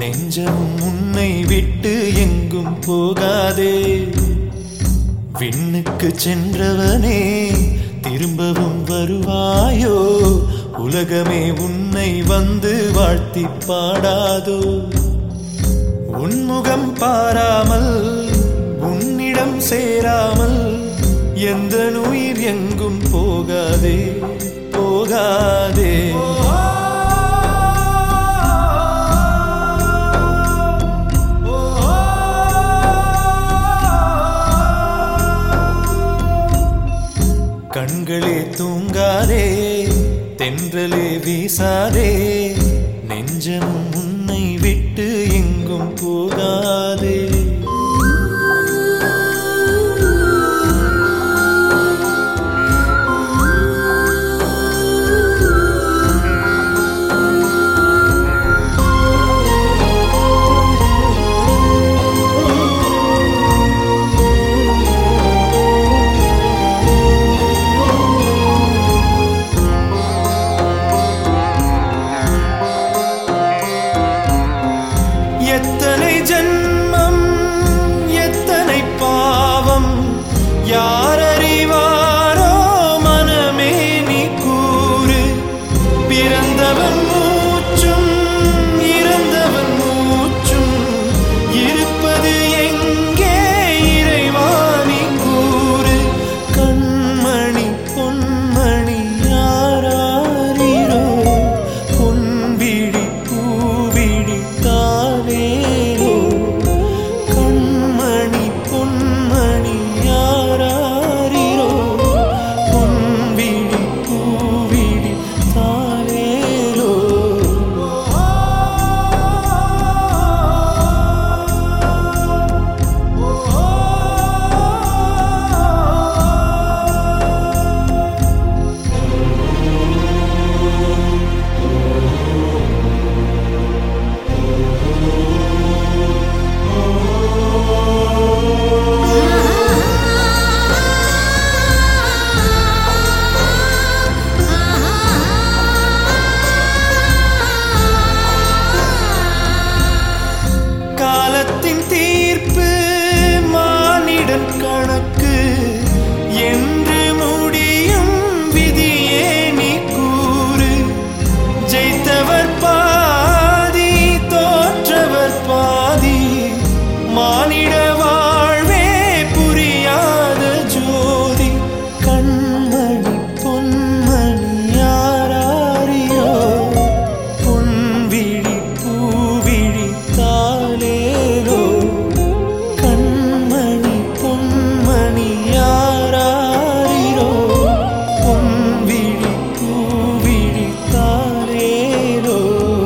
நெஞ்சமும் உன்னை விட்டு எங்கும் போகாதே. விண்ணுக்கு சென்றவனே திரும்பவும் வருவாயோ? உலகமே உன்னை வந்து வாழ்த்தி பாடாதோ? உன்முகம் பாராமல் உன்னிடம் சேராமல் எந்த உயிர் எங்கும் போகாதே போகாதே. கண்களே தூங்காதே, தென்றலே வீசாதே, நெஞ்சமும் உன்னை விட்டு எங்கும் போகாதே. எத்தனை ஜன்மம் எத்தனை பாவம் யார் அறிவாரோ? மனமே நீ கூறு. பிறந்தவன் மூச்சும் இறந்தவன் மூச்சும் இருப்பது எங்கே? இறைவா நீ கூறு. கண்மணி பொன்மணி யாராரோ? பொன்விழி பூவிழி தானேரோ? கண்மணி பொன்மணி யாராரோ? பொன்விழி பூவிழி தானேரோ? காலத்தின் தீர்ப்பு மானிடன் கணக்கு என்று முடியும். விதியே நீ கூறு. ஜெயித்தவர் பாதி தோற்றவர் பாதி. மானிட வாழ்வே புரியாத ஜோதி. கண்மணி பொன்மணி யாராரியோ? பொன்விழி பூவிழி தானேரோ? கண்மணி பொன்மணி யாராரோ? பொன்விழி பூவிழி தானேரோ?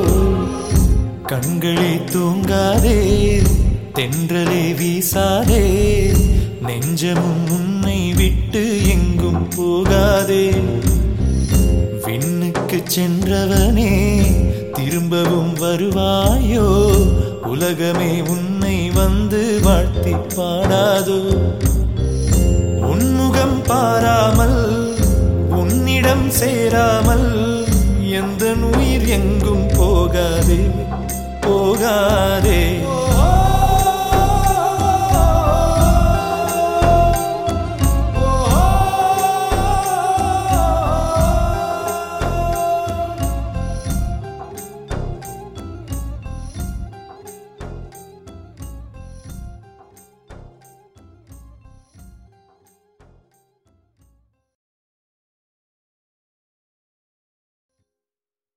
கண்களே தூங்காதே, தென்றலே வீசாதே, நெஞ்சமும் உன்னை விட்டு எங்கும் போகாதே. விண்ணுக்கு சென்றவனே திரும்பவும் வருவாயோ? உலகமே உன்னை வந்து வாழ்த்தி பாடாதோ? உன்முகம் பாராமல் உன்னிடம் சேராமல் எந்த உயிர் எங்கும் போகாதே போகாதே.